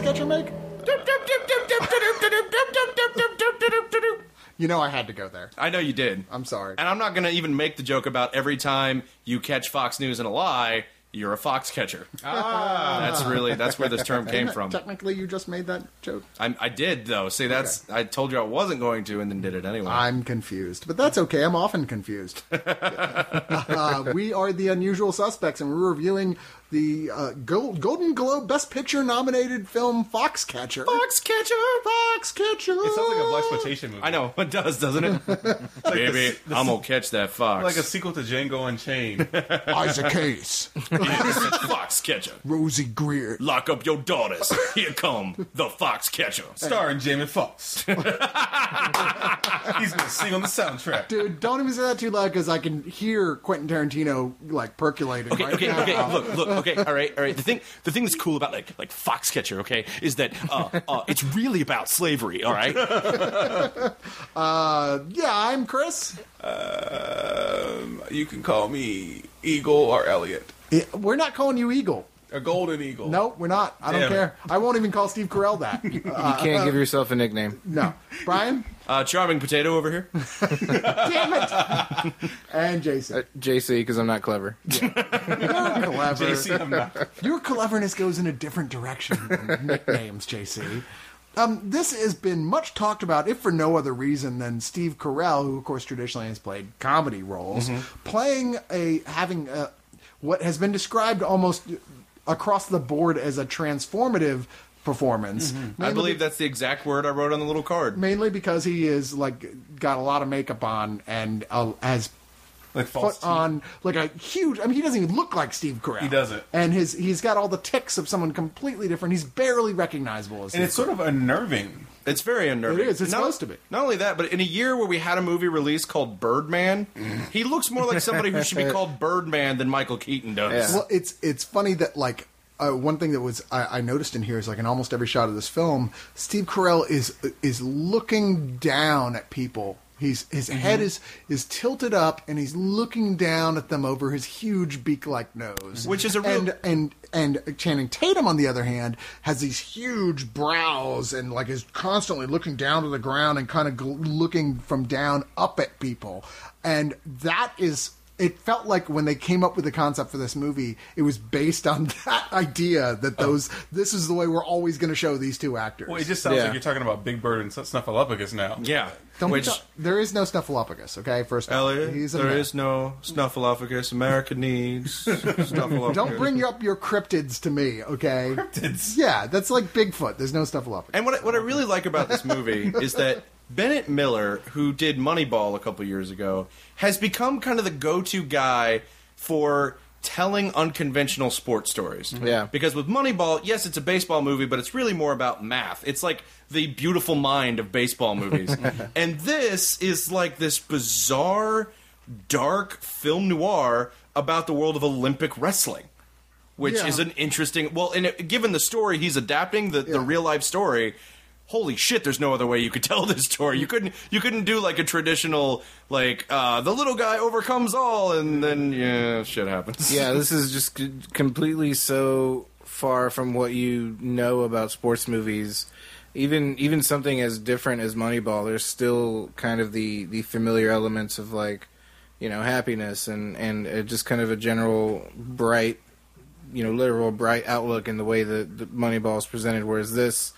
Foxcatcher make? You know I had to go there. I know you did. I'm sorry. And I'm not going to even make the joke about every time you catch Fox News in a lie, you're a fox catcher. That's where this term came from. Technically, you just made that joke. I did, though. See, I told you I wasn't going to, and then did it anyway. I'm confused, but that's okay. I'm often confused. We are the Unusual Suspects, and we're reviewing the Golden Globe Best Picture nominated film Foxcatcher. Foxcatcher. It sounds like a blaxploitation movie. I know, it does, doesn't it? Baby, I'm going to catch that fox. Like a sequel to Django Unchained. Isaac Hayes. Fox catcher. Rosie Greer. Lock up your daughters. Here come the fox catcher. Starring Jamie Foxx. He's going to sing on the soundtrack. Dude, don't even say that too loud because I can hear Quentin Tarantino like percolating. Okay, look. Okay, all right. The thing that's cool about like Foxcatcher, okay, is that it's really about slavery. All right. Yeah, I'm Chris. You can call me Eagle or Elliot. We're not calling you Eagle. A golden eagle. No, we're not. I don't care. I won't even call Steve Carell that. You can't give yourself a nickname. No. Brian? Charming potato over here. Damn it! And Jason. JC, because I'm not clever. You're clever. JC, I'm not. Your cleverness goes in a different direction than nicknames, JC. This has been much talked about, if for no other reason than Steve Carell, who of course traditionally has played comedy roles, having what has been described almost across the board as a transformative performance. I believe that's the exact word I wrote on the little card. Mainly because he is got a lot of makeup on and has Like false put on like a huge. I mean, he doesn't even look like Steve Carell. He doesn't, and he's got all the tics of someone completely different. He's barely recognizable as. And it's sort of unnerving. It's very unnerving. It is. It's supposed to be. Not only that, but in a year where we had a movie released called Birdman, he looks more like somebody who should be called Birdman than Michael Keaton does. Well, it's funny that one thing that was I noticed in here is in almost every shot of this film, Steve Carell is looking down at people. His head is tilted up and he's looking down at them over his huge beak-like nose, which is a real and Channing Tatum, on the other hand, has these huge brows and is constantly looking down to the ground and kind of looking from down up at people, and that is. It felt like when they came up with the concept for this movie, it was based on that idea that this is the way we're always going to show these two actors. Well, it just sounds like you're talking about Big Bird and Snuffleupagus now. Yeah. There is no Snuffleupagus, okay? First off. Elliot, there is no Snuffleupagus. America needs Snuffleupagus. Don't bring up your cryptids to me, okay? Cryptids? Yeah, that's like Bigfoot. There's no Snuffleupagus. And what I really like about this movie is that Bennett Miller, who did Moneyball a couple years ago, has become kind of the go-to guy for telling unconventional sports stories. Yeah. Because with Moneyball, yes, it's a baseball movie, but it's really more about math. It's like the Beautiful Mind of baseball movies. And this is like this bizarre, dark film noir about the world of Olympic wrestling. Which is an interesting... Well, and given the story, he's adapting the real-life story... Holy shit, there's no other way you could tell this story. You couldn't do a traditional, the little guy overcomes all, and then, shit happens. Yeah, this is just completely so far from what you know about sports movies. Even something as different as Moneyball, there's still kind of the familiar elements of, happiness and just kind of a general bright, literal bright outlook in the way that Moneyball is presented, whereas this...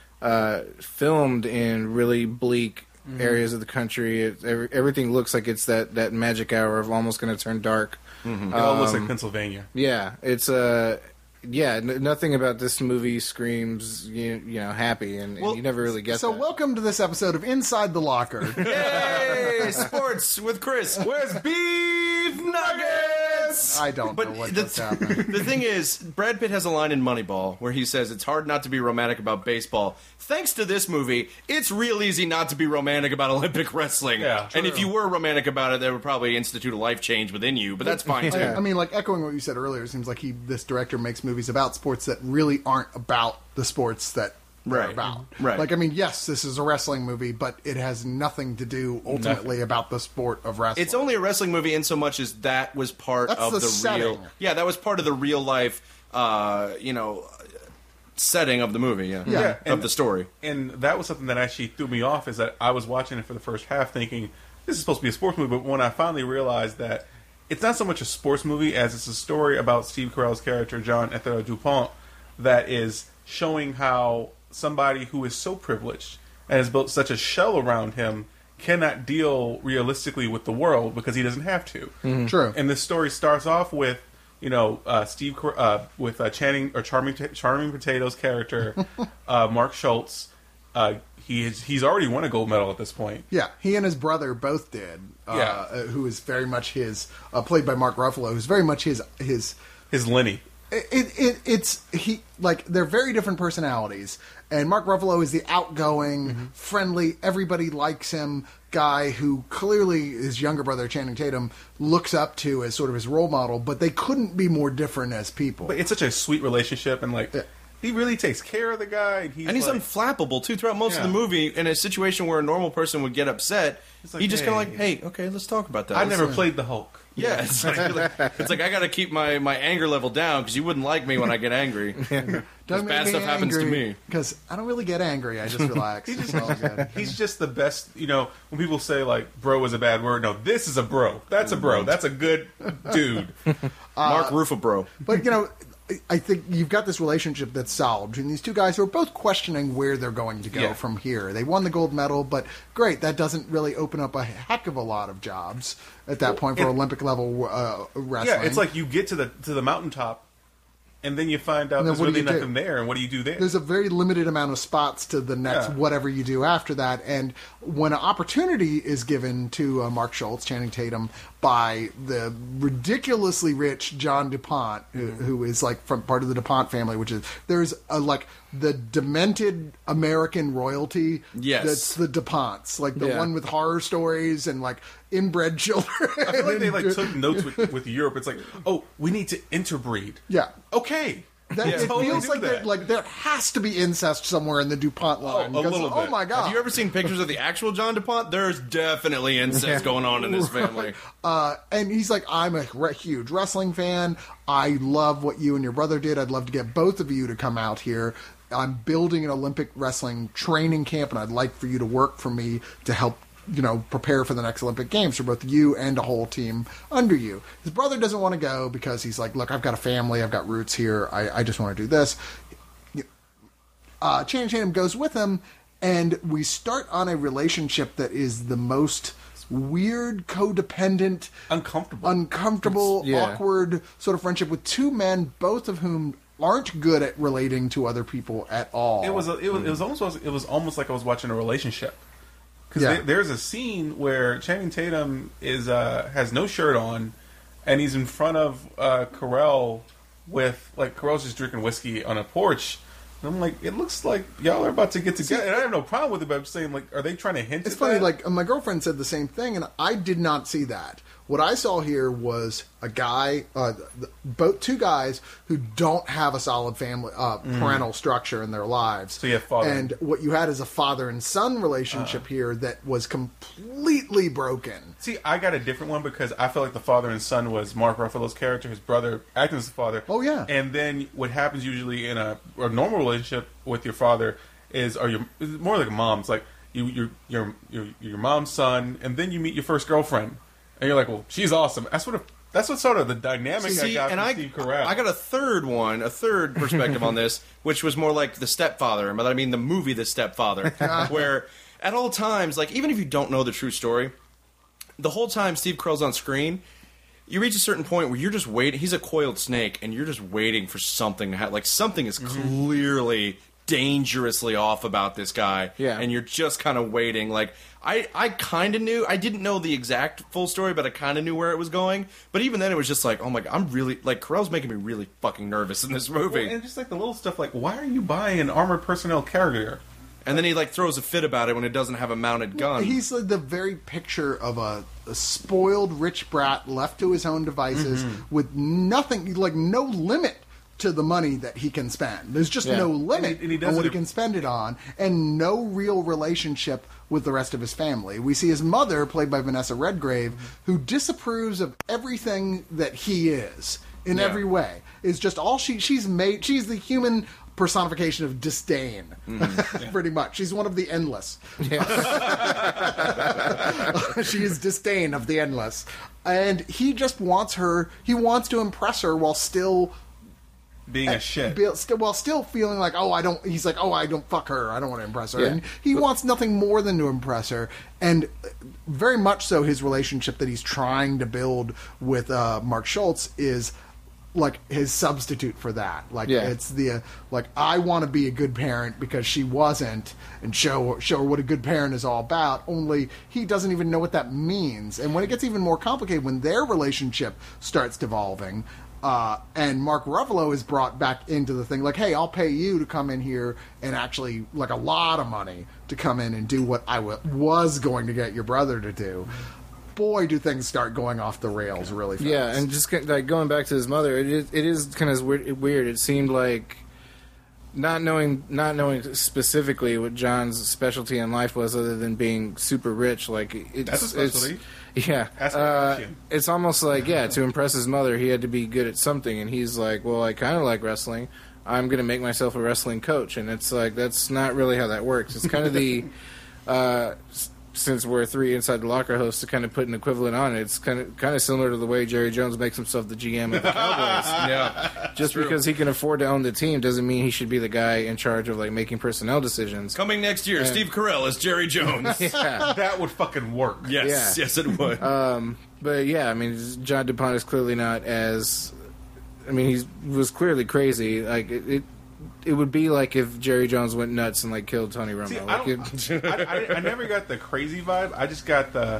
filmed in really bleak areas of the country. Everything looks like it's that magic hour of almost going to turn dark. It all looks like Pennsylvania. Yeah, it's nothing about this movie screams happy, and you never really get so that. Welcome to this episode of Inside the Locker. Yay! Sports with Chris. Where's beef nuggets? I don't know what just happened. The thing is, Brad Pitt has a line in Moneyball where he says it's hard not to be romantic about baseball. Thanks to this movie, it's real easy not to be romantic about Olympic wrestling. Yeah, and if you were romantic about it, that would probably institute a life change within you, but that's fine too. I mean, echoing what you said earlier, it seems like this director makes movies about sports that really aren't about the sports that they're about. Right. Yes, this is a wrestling movie, but it has nothing to do ultimately about the sport of wrestling. It's only a wrestling movie in so much as that was part That's of the the setting. real... Yeah, that was part of the real life, setting of the movie, Yeah. of the story. And that was something that actually threw me off, is that I was watching it for the first half thinking, this is supposed to be a sports movie, but when I finally realized that it's not so much a sports movie as it's a story about Steve Carell's character, John Ethel Dupont, that is showing how somebody who is so privileged and has built such a shell around him cannot deal realistically with the world because he doesn't have to. True. And this story starts off with, Charming Potato's character, Mark Schultz. He's already won a gold medal at this point. Yeah, he and his brother both did. Who is very much his, played by Mark Ruffalo, who's very much his Lenny. They're very different personalities, and Mark Ruffalo is the outgoing, friendly, everybody likes him guy who clearly his younger brother Channing Tatum looks up to as sort of his role model, but they couldn't be more different as people. But it's such a sweet relationship, and he really takes care of the guy, and he's unflappable too throughout most of the movie. In a situation where a normal person would get upset, he just kind of hey, okay, let's talk about that. I never played the Hulk. Yeah, it's like I got to keep my anger level down because you wouldn't like me when I get angry. Don't bad stuff happens to me. Because I don't really get angry. I just relax. It's all good. He's just the best. When people say bro is a bad word, no, this is a bro. That's a bro. That's a good dude. Mark Ruffalo. But I think you've got this relationship that's solid between these two guys who are both questioning where they're going to go from here. They won the gold medal, but great, that doesn't really open up a heck of a lot of jobs at that point for Olympic level wrestling. Yeah, it's like you get to the mountaintop, and then you find out there's really nothing there, and what do you do there? There's a very limited amount of spots to the next whatever you do after that, and when an opportunity is given to Mark Schultz, Channing Tatum, by the ridiculously rich John DuPont, who is from part of the DuPont family, which is there's the demented American royalty. Yes, that's the DuPonts, the one with horror stories and inbred children. I feel like they took notes with Europe. It's we need to interbreed. Yeah. Okay. It feels like there has to be incest somewhere in the DuPont line. A little bit. Oh my god! Have you ever seen pictures of the actual John DuPont? There's definitely incest going on in this family. And he's like, I'm a huge wrestling fan. I love what you and your brother did. I'd love to get both of you to come out here. I'm building an Olympic wrestling training camp, and I'd like for you to work for me to help prepare for the next Olympic Games for both you and a whole team under you. His brother doesn't want to go because he's like, look, I've got a family, I've got roots here, I just want to do this. Channing Tatum goes with him, and we start on a relationship that is the most weird, codependent, uncomfortable, awkward sort of friendship with two men, both of whom aren't good at relating to other people at all. It was almost like I was watching a relationship. Because there's a scene where Channing Tatum has no shirt on, and he's in front of Carell with Carell's just drinking whiskey on a porch. And I'm like, it looks like y'all are about to get together. And I have no problem with it, but I'm saying, are they trying to hint? It's funny. My girlfriend said the same thing, and I did not see that. What I saw here was a guy, two guys who don't have a solid family, parental structure in their lives. So you have father. And what you had is a father and son relationship here that was completely broken. See, I got a different one because I felt like the father and son was Mark Ruffalo's character, his brother acting as the father. Oh, yeah. And then what happens usually in a normal relationship with your father is more like a mom. It's like you're your mom's son, and then you meet your first girlfriend. And you're like, well, she's awesome. That's what sort of the dynamic I got from Steve Carell. I got a third perspective on this, which was more like The Stepfather. But I mean the movie The Stepfather, where at all times, even if you don't know the true story, the whole time Steve Carell's on screen, you reach a certain point where you're just waiting. He's a coiled snake, and you're just waiting for something to happen. Something is clearly dangerously off about this guy, and you're just kind of waiting. I kind of knew. I didn't know the exact full story, but I kind of knew where it was going. But even then, it was just oh my god, I'm really Carell's making me really fucking nervous in this movie. Well, and just the little stuff, why are you buying an armored personnel carrier? And then he throws a fit about it when it doesn't have a mounted gun. He's the very picture of a spoiled rich brat left to his own devices with nothing, no limit to the money that he can spend. There's just no limit on what he can spend it on, and no real relationship with the rest of his family. We see his mother, played by Vanessa Redgrave, who disapproves of everything that he is in every way. Is just all she's made. She's the human personification of disdain, pretty much. She's one of the endless. She is disdain of the endless. And he just wants her, he wants to impress her while still being a shit. While still feeling like, he's like, I don't fuck her. I don't want to impress her. Yeah. And he wants nothing more than to impress her. And very much so his relationship that he's trying to build with Mark Schultz is like his substitute for that. Like it's the like I want to be a good parent because she wasn't, and show her what a good parent is all about. Only he doesn't even know what that means. And when it gets even more complicated, when their relationship starts devolving, and Mark Ruffalo is brought back into the thing, like, hey, I'll pay you to come in here and actually, like, a lot of money to come in and do what I was going to get your brother to do. Boy, do things start going off the rails really fast. Yeah, and just like going back to his mother, it is kind of weird. It seemed like not knowing specifically what John's specialty in life was, other than being super rich. Like that's a specialty. It's almost like to impress his mother, he had to be good at something, and he's like, well, I kind of like wrestling. I'm going to make myself a wrestling coach, and it's like that's not really how that works. It's kind of the since we're three inside the locker hosts to kind of put an equivalent on it, it's kind of similar to the way Jerry Jones makes himself the GM of the Cowboys. Just because he can afford to own the team doesn't mean he should be the guy in charge of like making personnel decisions. Coming next year, Steve Carell as Jerry Jones. That would fucking work. Yes, it would. But yeah, I mean, John DuPont is clearly not as. I mean, he was clearly crazy. Like it would be like if Jerry Jones went nuts and like killed Tony Romo. See, I never got the crazy vibe. I just got the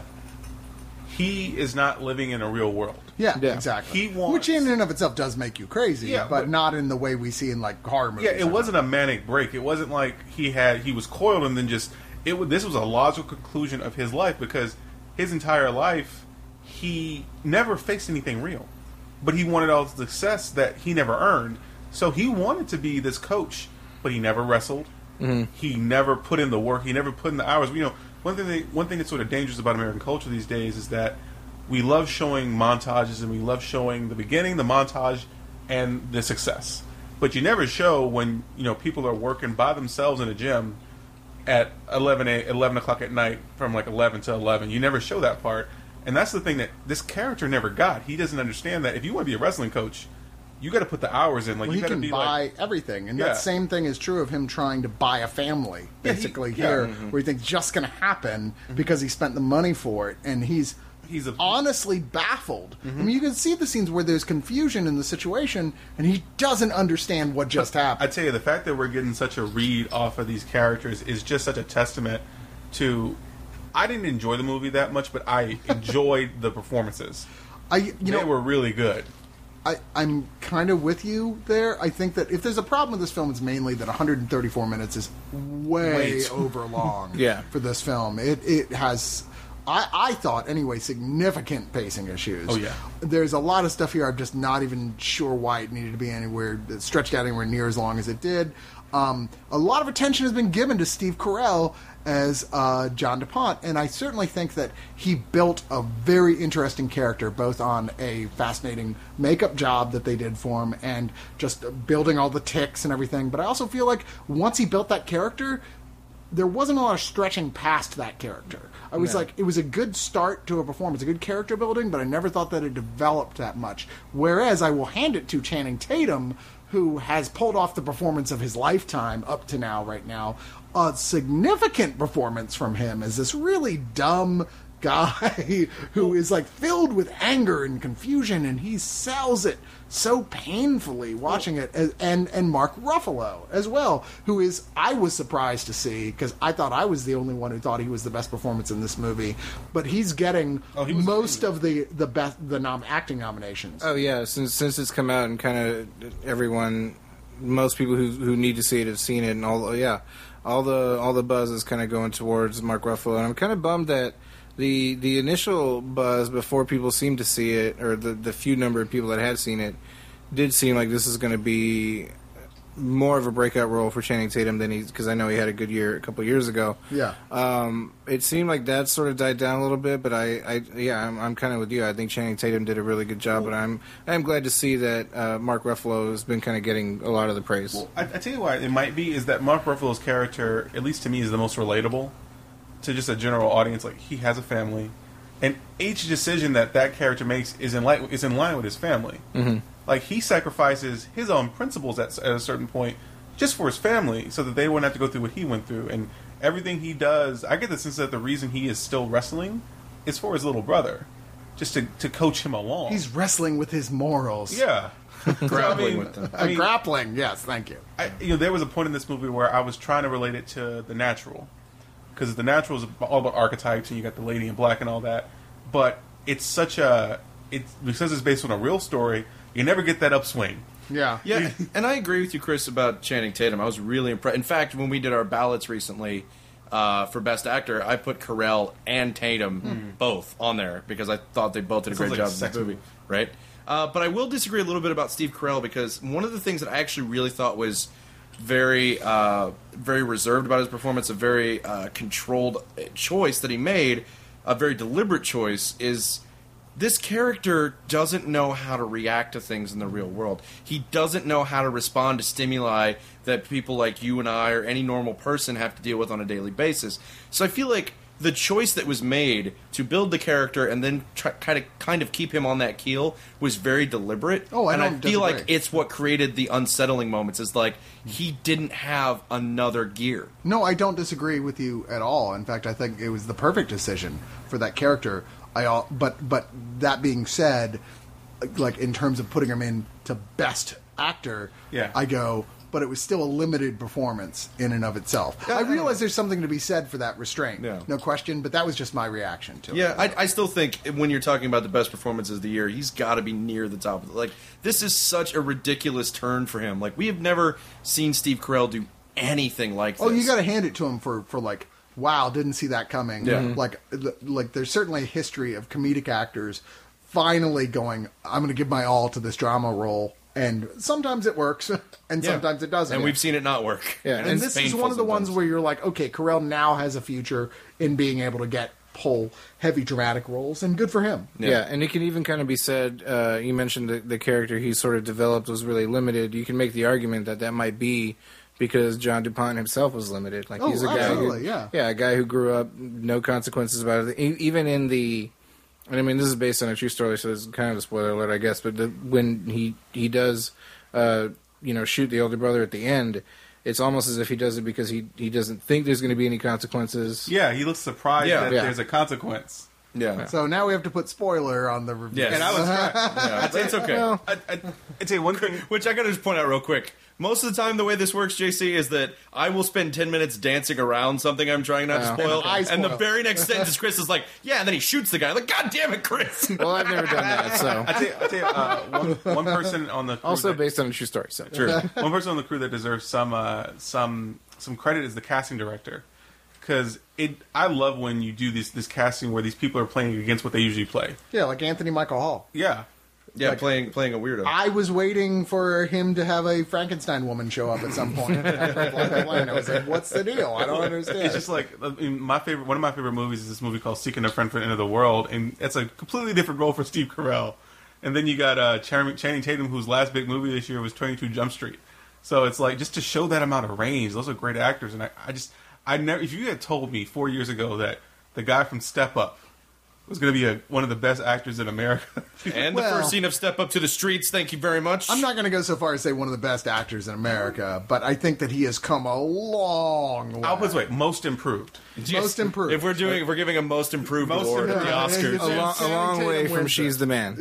he is not living in a real world. Yeah, exactly. He wants, which in and of itself does make you crazy, but not in the way we see in like horror movies. Yeah, it wasn't a manic break. It wasn't like he was coiled and then just this was a logical conclusion of his life, because his entire life he never faced anything real, but he wanted all the success that he never earned. So he wanted to be this coach, but he never wrestled. Mm-hmm. He never put in the work. He never put in the hours. You know, one thing that's sort of dangerous about American culture these days is that we love showing montages, and we love showing the beginning, the montage, and the success. But you never show when people are working by themselves in a gym at 11 o'clock at night from like 11 to 11. You never show that part, and that's the thing that this character never got. He doesn't understand that if you want to be a wrestling coach, you got to put the hours in. Like he can buy everything, and that same thing is true of him trying to buy a family. Basically, where he thinks just going to happen because he spent the money for it, and he's honestly baffled. I mean, you can see the scenes where there's confusion in the situation, and he doesn't understand what just happened. I tell you, the fact that we're getting such a read off of these characters is just such a testament to. I didn't enjoy the movie that much, but I enjoyed the performances. They were really good. I'm kind of with you there. I think that if there's a problem with this film, it's mainly that 134 minutes is way over long for this film. It has, I thought anyway, significant pacing issues. Oh, yeah. There's a lot of stuff here I'm just not even sure why it needed to be stretched out anywhere near as long as it did. A lot of attention has been given to Steve Carell as John DuPont, and I certainly think that he built a very interesting character, both on a fascinating makeup job that they did for him and just building all the tics and everything. But I also feel like once he built that character, there wasn't a lot of stretching past that character. I was like, it was a good start to a performance, a good character building, but I never thought that it developed that much. Whereas I will hand it to Channing Tatum, who has pulled off the performance of his lifetime up to now, right now. A significant performance from him as this really dumb guy who is like filled with anger and confusion, and he sells it so painfully watching it. And Mark Ruffalo as well, who is, I was surprised to see, because I thought I was the only one who thought he was the best performance in this movie, but he's getting most of the best acting nominations. Oh yeah, since it's come out, and kind of most people who need to see it have seen it, and all the buzz is kind of going towards Mark Ruffalo, and I'm kind of bummed that the initial buzz before people seemed to see it, or the few number of people that had seen it, did seem like this is going to be more of a breakout role for Channing Tatum than because I know he had a good year a couple years ago. Yeah. It seemed like that sort of died down a little bit, but I'm kind of with you. I think Channing Tatum did a really good job, but I'm glad to see that Mark Ruffalo has been kind of getting a lot of the praise. Well, I tell you why it might be is that Mark Ruffalo's character, at least to me, is the most relatable to just a general audience. Like, he has a family, and each decision that character makes is in line with his family. Mm-hmm. Like, he sacrifices his own principles at a certain point just for his family so that they wouldn't have to go through what he went through. And everything he does, I get the sense that the reason he is still wrestling is for his little brother, just to coach him along. He's wrestling with his morals. Yeah. Grappling with them. Grappling, yes, thank you. There was a point in this movie where I was trying to relate it to The Natural. Because The Natural is all about archetypes, and you got the lady in black and all that. But it's because it's based on a real story, you never get that upswing. Yeah. Yeah, and I agree with you, Chris, about Channing Tatum. I was really impressed. In fact, when we did our ballots recently for Best Actor, I put Carell and Tatum both on there because I thought they both did a great job in the movie. Right? But I will disagree a little bit about Steve Carell because one of the things that I actually really thought was very reserved about his performance, a very controlled choice that he made, a very deliberate choice, is this character doesn't know how to react to things in the real world. He doesn't know how to respond to stimuli that people like you and I or any normal person have to deal with on a daily basis. So I feel like the choice that was made to build the character and then kind of keep him on that keel was very deliberate. Oh, and I don't feel disagree. like it's what created the unsettling moments. Is like he didn't have another gear. No, I don't disagree with you at all. In fact, I think it was the perfect decision for that character. But that being said, like in terms of putting him into Best Actor, Yeah. I go, but it was still a limited performance in and of itself. I realize there's something to be said for that restraint, no question, but that was just my reaction to it. Yeah, I still think when you're talking about the best performances of the year, he's got to be near the top of it. Like, this is such a ridiculous turn for him. Like, we have never seen Steve Carell do anything like this. Oh, you got to hand it to him for like, wow, didn't see that coming. Yeah. Like there's certainly a history of comedic actors finally going, I'm going to give my all to this drama role. And sometimes it works, and sometimes it doesn't. And we've seen it not work. Yeah, And this is one of the ones where you're like, okay, Carell now has a future in being able to pull heavy dramatic roles, and good for him. Yeah, and it can even kind of be said, you mentioned the character he sort of developed was really limited. You can make the argument that might be because John DuPont himself was limited. Like, he's a guy a guy who grew up, no consequences about it. Even in the... And I mean, this is based on a true story, so it's kind of a spoiler alert, I guess. But when he does, shoot the older brother at the end, it's almost as if he does it because he doesn't think there's going to be any consequences. Yeah, he looks surprised that there's a consequence. Yeah. So now we have to put spoiler on the review. Yes. And I was Yeah, it's okay. Well, I'd say one thing. Which I gotta just point out real quick. Most of the time, the way this works, JC, is that I will spend 10 minutes dancing around something I'm trying not to spoil, And I and the spoil. very next sentence, Chris is like, "Yeah," and then he shoots the guy. Like, God damn it, Chris! well, I've never done that, so... I tell you, one person on the crew Also that- based on a true story, so... one person on the crew that deserves some credit is the casting director, because I love when you do this casting where these people are playing against what they usually play. Yeah, like Anthony Michael Hall. Yeah. Yeah, playing a weirdo. I was waiting for him to have a Frankenstein woman show up at some point. I was like, what's the deal? I don't understand. It's just like one of my favorite movies is this movie called Seeking a Friend for the End of the World, and it's a completely different role for Steve Carell. And then you got Channing Tatum, whose last big movie this year was 22 Jump Street. So it's like, just to show that amount of range, those are great actors. And I never, if you had told me 4 years ago that the guy from Step Up was going to be one of the best actors in America. And the first scene of Step Up to the Streets, thank you very much. I'm not going to go so far as say one of the best actors in America, but I think that he has come a long way. I'll put it this way, most improved. Most improved. If we're giving a most improved award at the Oscars. A long way Tatum from wins She's it. the Man.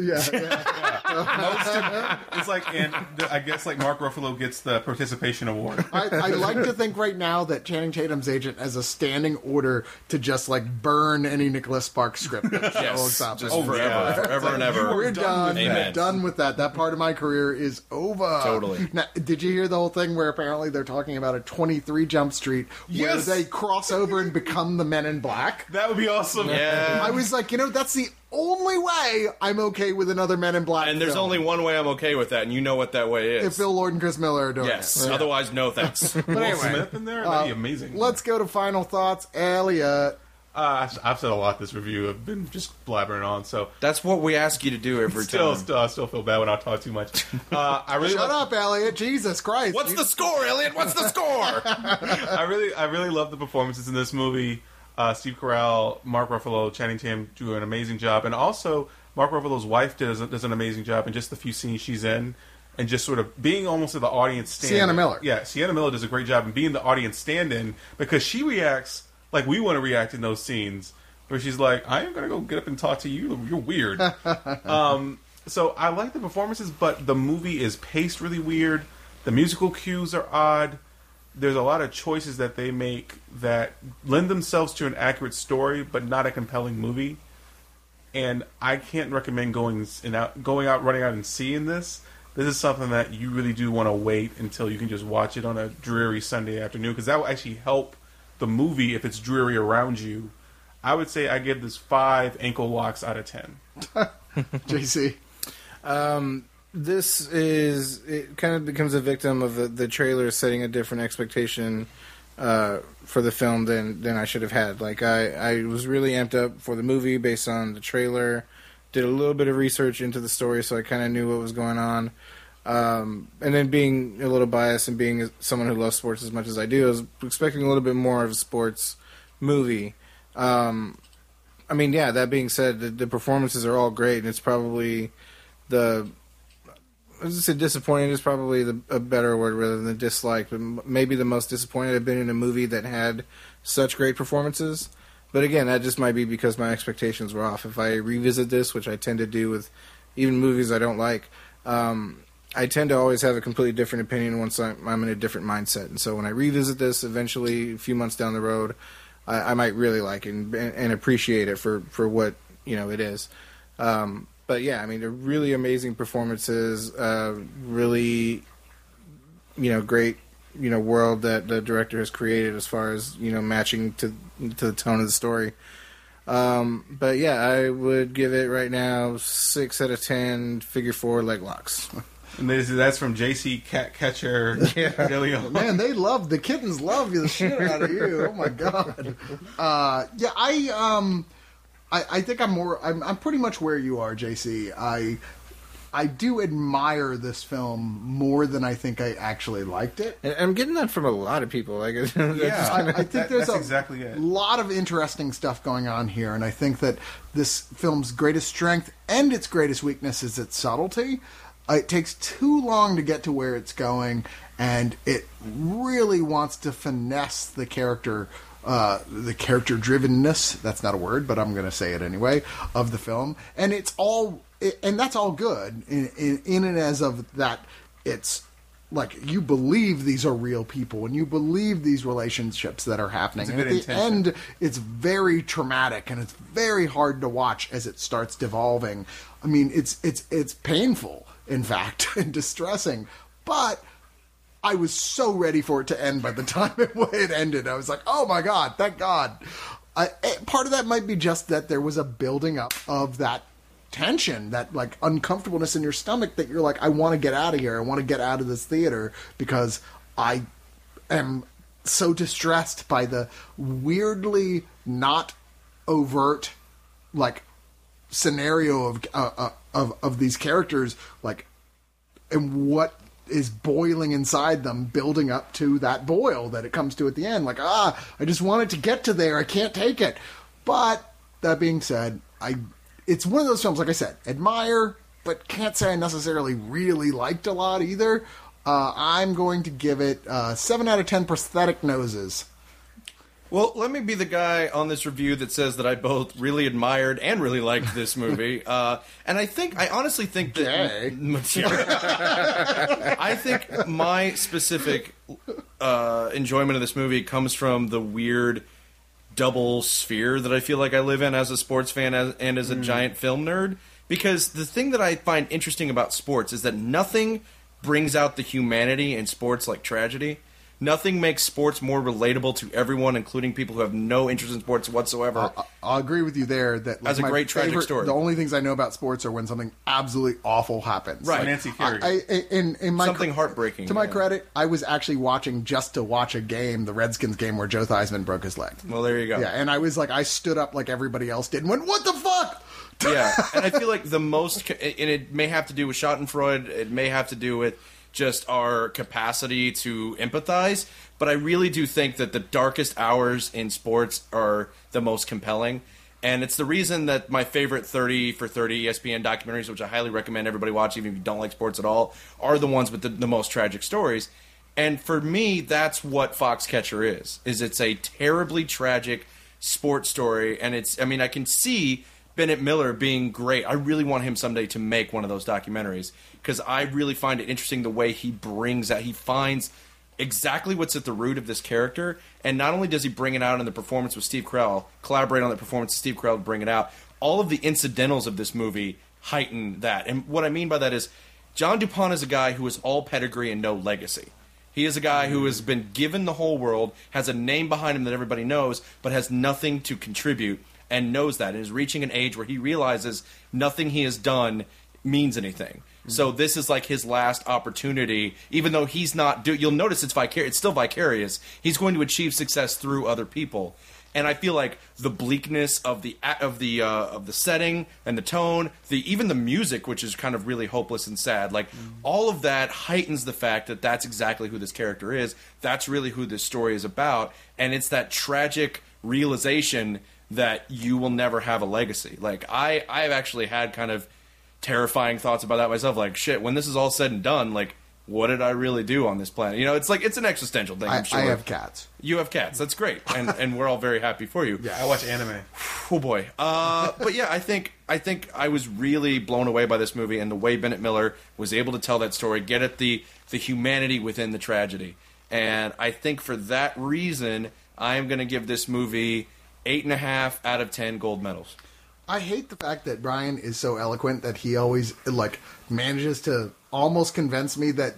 It's like, and I guess like Mark Ruffalo gets the participation award. I like to think right now that Channing Tatum's agent has a standing order to just like burn any Nicholas Sparks script. Yes, Just just forever and ever. We're done. Amen. Done with that. That part of my career is over. Totally. Now, did you hear the whole thing where apparently they're talking about a 23 Jump Street where Yes. they cross over and become the Men in Black? That would be awesome. Yeah. I was like, that's the only way I'm okay with another Men in Black And there's film. only one way I'm okay with that, and you know what that way is. If Phil Lord and Chris Miller are doing yes. it. Otherwise, no thanks. But Will anyway, Smith in there? That'd be amazing. let's go to final thoughts. Elliot. I've said a lot this review. I've been just blabbering on, so That's what we ask you to do every time. I still feel bad when I talk too much. I really Shut up, Elliot. Jesus Christ. What's the score, Elliot? What's the score? I really love the performances in this movie. Steve Carell, Mark Ruffalo, Channing Tatum do an amazing job, and also Mark Ruffalo's wife does an amazing job in just the few scenes she's in, and just sort of being almost the audience stand-in. Sienna Miller. Yeah, Sienna Miller does a great job in being the audience stand-in because she reacts like we want to react in those scenes, where she's like, "I am gonna go get up and talk to you. You're weird." So I like the performances, but the movie is paced really weird. The musical cues are odd. There's a lot of choices that they make that lend themselves to an accurate story, but not a compelling movie. And I can't recommend running out and seeing this. This is something that you really do want to wait until you can just watch it on a dreary Sunday afternoon, because that will actually help the movie if it's dreary around you. I would say I give this 5 ankle locks out of 10. JC? It kind of becomes a victim of the trailer setting a different expectation for the film than I should have had. Like, I was really amped up for the movie based on the trailer, did a little bit of research into the story, so I kind of knew what was going on. And then being a little biased and being someone who loves sports as much as I do, I was expecting a little bit more of a sports movie. I mean, yeah, that being said, the performances are all great, and it's probably I was just say disappointing is probably a better word rather than dislike, but maybe the most disappointed I've been in a movie that had such great performances. But again, that just might be because my expectations were off. If I revisit this, which I tend to do with even movies I don't like, I tend to always have a completely different opinion once I'm in a different mindset. And so when I revisit this eventually, a few months down the road, I might really like it and appreciate it for what it is. But yeah, I mean, they're really amazing performances. Really, great, world that the director has created as far as matching to the tone of the story. But yeah, I would give it right now 6 out of 10. Figure 4 leg locks. And that's from JC Cat Catcher. Yeah. Man, the kittens love the shit out of you. Oh my god. I think I'm pretty much where you are, JC. I do admire this film more than I think I actually liked it. And I'm getting that from a lot of people. Like, I think there's exactly it. lot of interesting stuff going on here, and I think that this film's greatest strength and its greatest weakness is its subtlety. It takes too long to get to where it's going, and it really wants to finesse the character drivenness, that's not a word, but I'm going to say it anyway, of the film. And that's all good in and as of that. It's like you believe these are real people and you believe these relationships that are happening. And at the end, it's very traumatic and it's very hard to watch as it starts devolving. I mean, it's painful, in fact, and distressing, but I was so ready for it to end by the time it ended. I was like, oh my God, thank God. Part of that might be just that there was a building up of that tension, that like uncomfortableness in your stomach that you're like, I want to get out of here. I want to get out of this theater because I am so distressed by the weirdly not overt like scenario of these characters, like, and what is boiling inside them, building up to that boil that it comes to at the end. Like, I just wanted to get to there. I can't take it. But that being said, it's one of those films, like I said, admire, but can't say I necessarily really liked a lot either. I'm going to give it 7 out of 10 prosthetic noses. Well, let me be the guy on this review that says that I both really admired and really liked this movie. And I honestly think that... I think my specific enjoyment of this movie comes from the weird double sphere that I feel like I live in as a sports fan and as a giant film nerd. Because the thing that I find interesting about sports is that nothing brings out the humanity in sports like tragedy. Nothing makes sports more relatable to everyone, including people who have no interest in sports whatsoever. I'll agree with you there. That As a my great tragic story. The only things I know about sports are when something absolutely awful happens. Right. Nancy Kerrigan. In my Something heartbreaking. To my yeah. credit, I was actually watching just to watch a game, the Redskins game where Joe Theismann broke his leg. Well, there you go. Yeah, and I was like, I stood up like everybody else did and went, "What the fuck?" Yeah, and I feel like the most, and it may have to do with Schadenfreude, it may have to do with just our capacity to empathize, but I really do think that the darkest hours in sports are the most compelling. And it's the reason that my favorite 30 for 30 ESPN documentaries, which I highly recommend everybody watch, even if you don't like sports at all, are the ones with the most tragic stories. And for me, that's what Foxcatcher is it's a terribly tragic sports story. And I can see Bennett Miller being great. I really want him someday to make one of those documentaries because I really find it interesting the way he finds exactly what's at the root of this character, and not only does he bring it out in the performance with Steve Carell, collaborate on that performance with Steve Carell to bring it out, all of the incidentals of this movie heighten that. And what I mean by that is John DuPont is a guy who is all pedigree and no legacy. He is a guy who has been given the whole world, has a name behind him that everybody knows, but has nothing to contribute, and knows that, and is reaching an age where he realizes nothing he has done means anything. So this is like his last opportunity, even though he's not. You'll notice it's still vicarious. He's going to achieve success through other people, and I feel like the bleakness of the setting and the tone, even the music, which is kind of really hopeless and sad, like all of that heightens the fact that that's exactly who this character is. That's really who this story is about, and it's that tragic realization that you will never have a legacy. Like I've actually had kind of terrifying thoughts about that myself. Like, shit, when this is all said and done, like, what did I really do on this planet? You know, it's like it's an existential thing. I'm sure. I have cats. You have cats. That's great, and we're all very happy for you. Yeah, I watch anime. Oh boy. But yeah, I think I was really blown away by this movie and the way Bennett Miller was able to tell that story, get at the humanity within the tragedy, and I think for that reason, I am going to give this movie 8.5 out of 10 gold medals. I hate the fact that Brian is so eloquent that he always like manages to almost convince me that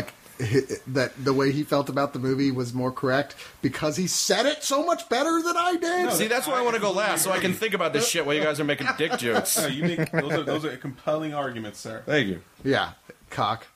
that the way he felt about the movie was more correct because he said it so much better than I did. See, that's why I want to go last, so I can think about this shit while you guys are making dick jokes. No, you make those are compelling arguments, sir. Thank you. Yeah, cock.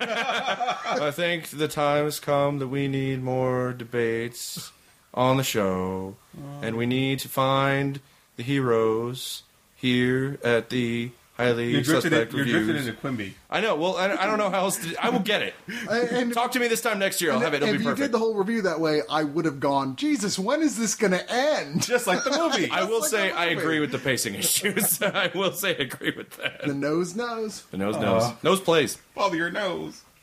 I think the time has come that we need more debates on the show, and we need to find the heroes here at the highly suspect You're reviews. drifting into Quimby. I know. Well, I don't know how else to. I will get it. And Talk to me this time next year. I'll have it. It'll if be you perfect. did the whole review that way, I would have gone, Jesus, when is this going to end? Just like the movie. I will like say the I movie. agree with the pacing issues. I will say I agree with that. The nose knows. The nose knows. Nose plays. Follow your nose.